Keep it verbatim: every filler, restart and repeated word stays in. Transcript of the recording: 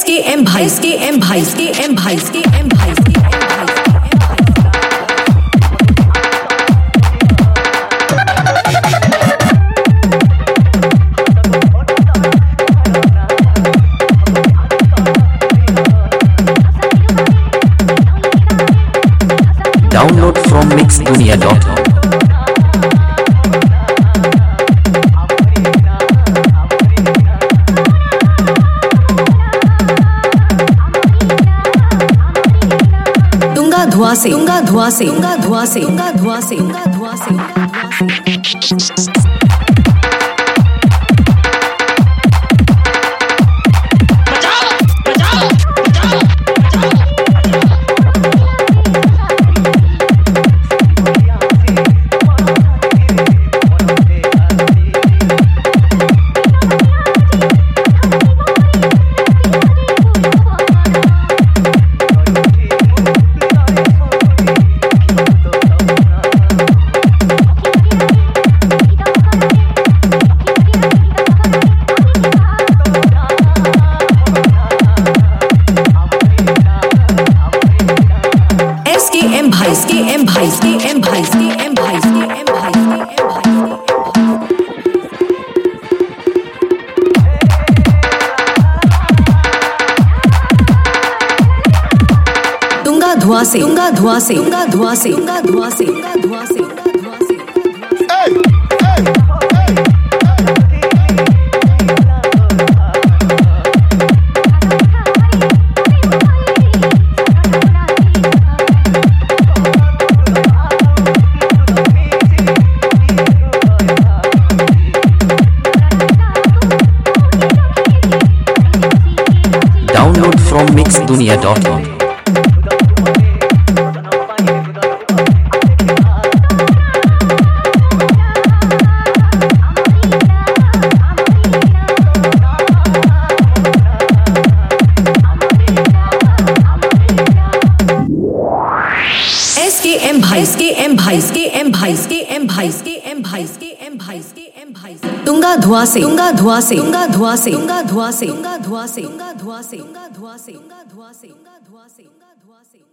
S K M भाई S K M भाई S K M भाई एस के एम भाई एस के एम भाई Download from mix dunia dot com. दूंगा धुआं से दूंगा धुआं से दूंगा धुआं से दूंगा धुआं से दूंगा धुआं से एस के एम भाई एस के एम भाई एस के एम भाई एस के एम भाई एस के एम भाई दूंगा धुआं से दूंगा धुआं से दूंगा धुआं से दूंगा धुआं से दूंगा धुआं से Download from mix dunia dot com. S K M भाई एस के एम भाई एस के एम भाई एस के एम भाई एस के एम भाई एस के एम भाई एस के एम भाई दूंगा धुआं से दूंगा धुआं से दूंगा धुआं से दूंगा धुआं से दूंगा धुआं से दूंगा धुआं से दूंगा धुआं से दूंगा धुआं से दूंगा धुआं से दूंगा धुआं से